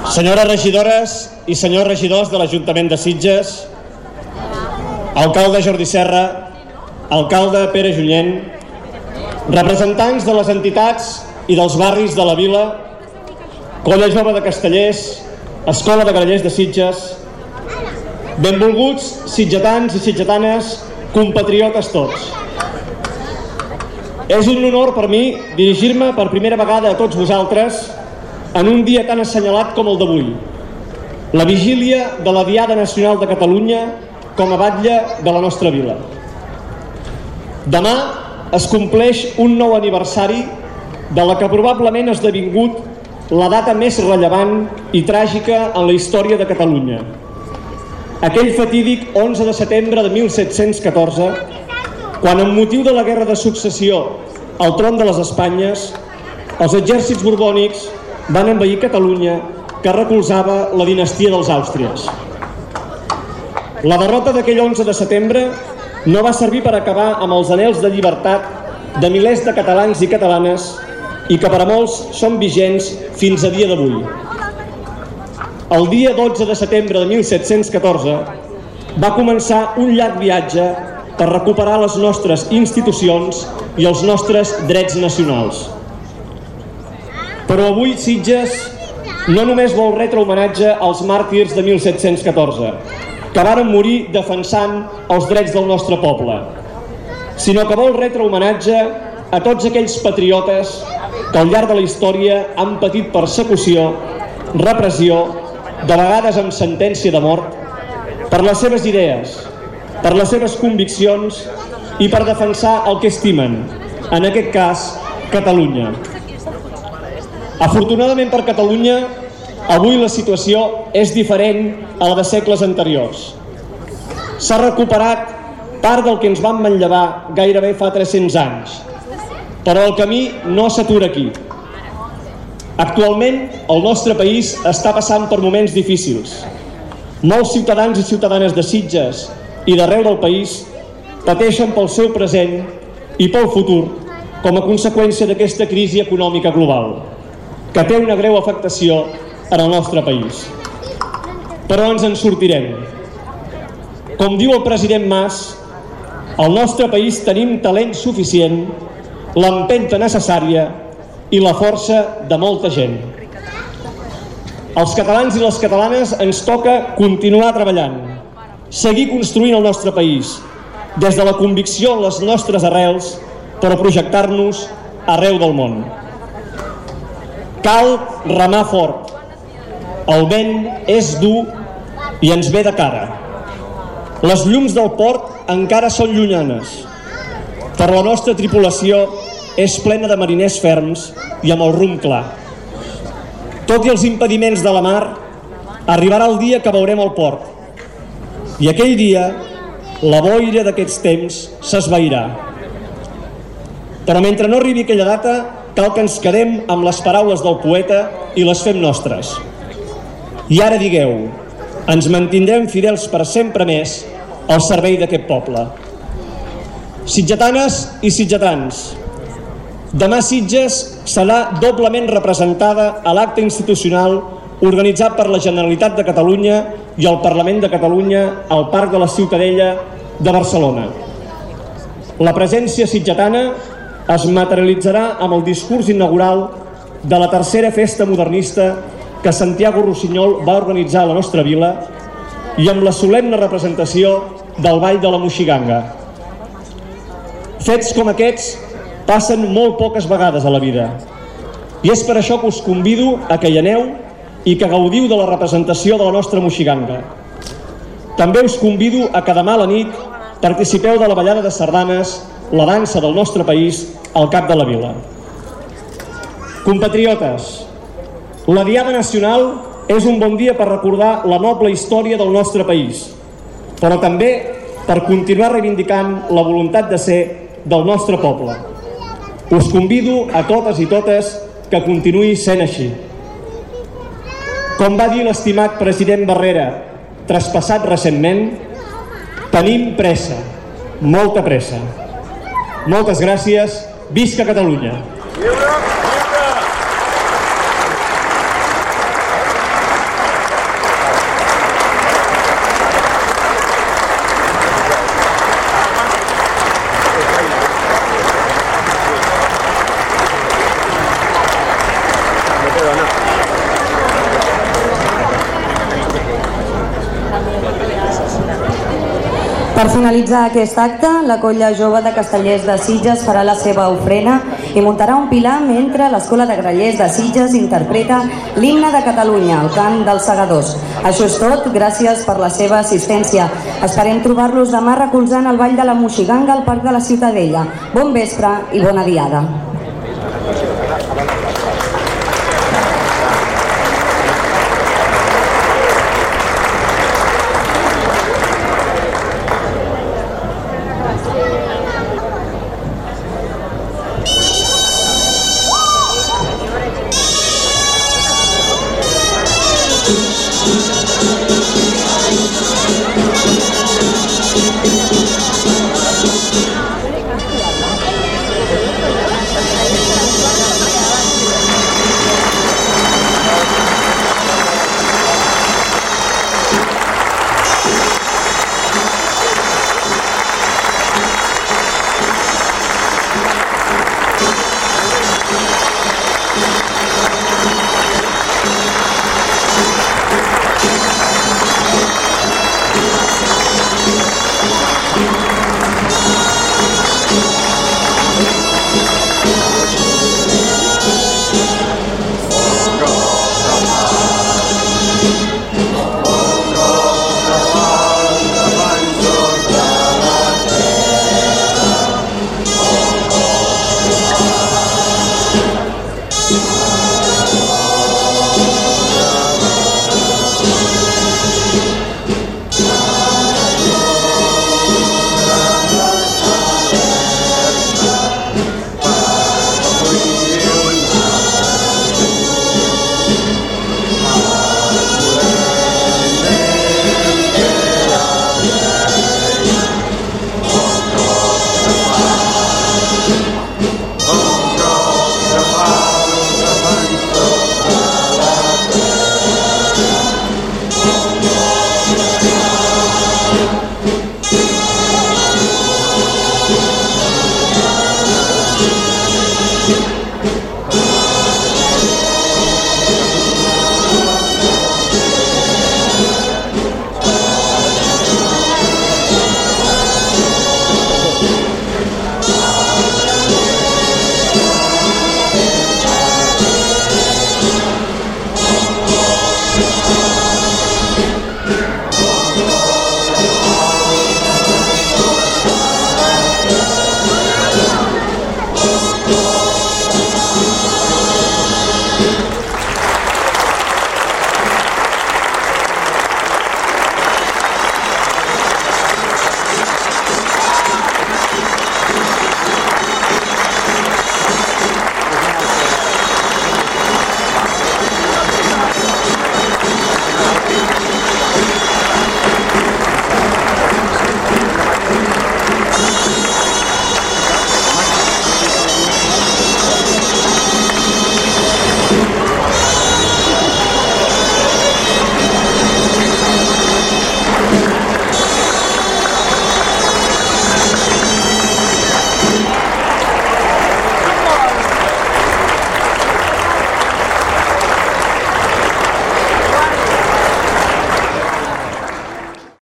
Senyores regidores i senyors regidors de l'Ajuntament de Sitges, alcalde Jordi Serra, alcalde Pere Junyent, representants de les entitats i dels barris de la vila, Colla Jove de Castellers, Escola de Grallers de Sitges, benvolguts sitgetans i sitgetanes, compatriotes tots. És un honor per mi dirigir-me per primera vegada a tots vosaltres en un dia tan assenyalat com el d'avui, la vigília de la Diada Nacional de Catalunya com a batlle de la nostra vila. Demà es compleix un nou aniversari de la que probablement ha esdevingut la data més rellevant i tràgica en la història de Catalunya. Aquell fatídic 11 de setembre de 1714, quan amb motiu de la Guerra de Successió al tron de les Espanyes, els exèrcits borbònics van envair Catalunya, que recolzava la dinastia dels Àustries. La derrota d'aquell 11 de setembre no va servir per acabar amb els anhels de llibertat de milers de catalans i catalanes i que per a molts són vigents fins a dia d'avui. El dia 12 de setembre de 1714 va començar un llarg viatge per recuperar les nostres institucions i els nostres drets nacionals. Però avui Sitges no només vol retre homenatge als màrtirs de 1714, que varen morir defensant els drets del nostre poble, sinó que vol retre homenatge a tots aquells patriotes que al llarg de la història han patit persecució, repressió, de vegades amb sentència de mort, per les seves idees, per les seves conviccions i per defensar el que estimen, en aquest cas, Catalunya. Afortunadament per Catalunya, avui la situació és diferent a la de segles anteriors. S'ha recuperat part del que ens vam manllevar gairebé fa 300 anys, però el camí no s'atura aquí. Actualment, el nostre país està passant per moments difícils. Molts ciutadans i ciutadanes de Sitges i d'arreu del país pateixen pel seu present i pel futur com a conseqüència d'aquesta crisi econòmica global, que té una greu afectació en el nostre país. Però ens en sortirem. Com diu el president Mas, al nostre país tenim talent suficient, l'empenta necessària i la força de molta gent. Als catalans i les catalanes ens toca continuar treballant, seguir construint el nostre país, des de la convicció en les nostres arrels, per projectar-nos arreu del món. Cal remar fort. El vent és dur i ens ve de cara. Les llums del port encara són llunyanes, però la nostra tripulació és plena de mariners ferms i amb el rumb clar. Tot i els impediments de la mar, arribarà el dia que veurem el port. I aquell dia, la boira d'aquests temps s'esvairà. Però mentre no arribi aquella data, cal que ens quedem amb les paraules del poeta i les fem nostres. I ara digueu, ens mantindrem fidels per sempre més al servei d'aquest poble. Sitgetanes i sitgetans, demà Sitges serà doblement representada a l'acte institucional organitzat per la Generalitat de Catalunya i el Parlament de Catalunya al Parc de la Ciutadella de Barcelona. La presència sitgetana es materialitzarà amb el discurs inaugural de la tercera festa modernista que Santiago Rossinyol va organitzar a la nostra vila i amb la solemne representació del Ball de la Moixiganga. Fets com aquests passen molt poques vegades a la vida i és per això que us convido a que hi aneu i que gaudiu de la representació de la nostra Moixiganga. També us convido a que demà a la nit participeu de la ballada de sardanes, la dansa del nostre país, al cap de la vila. Compatriotes, la Diada Nacional és un bon dia per recordar la noble història del nostre país, però també per continuar reivindicant la voluntat de ser del nostre poble. Us convido a totes i totes que continuï sent així. Com va dir l'estimat president Barrera, traspassat recentment, tenim pressa, molta pressa. Moltes gràcies, visca Catalunya! Per finalitzar aquest acte, la colla jove de Castellers de Sitges farà la seva ofrena i muntarà un pilar mentre l'Escola de Grallers de Sitges interpreta l'himne de Catalunya, el cant dels segadors. Això és tot, gràcies per la seva assistència. Esperem trobar-los demà recolzant el Ball de la Moixiganga al Parc de la Ciutadella. Bon vespre i bona diada.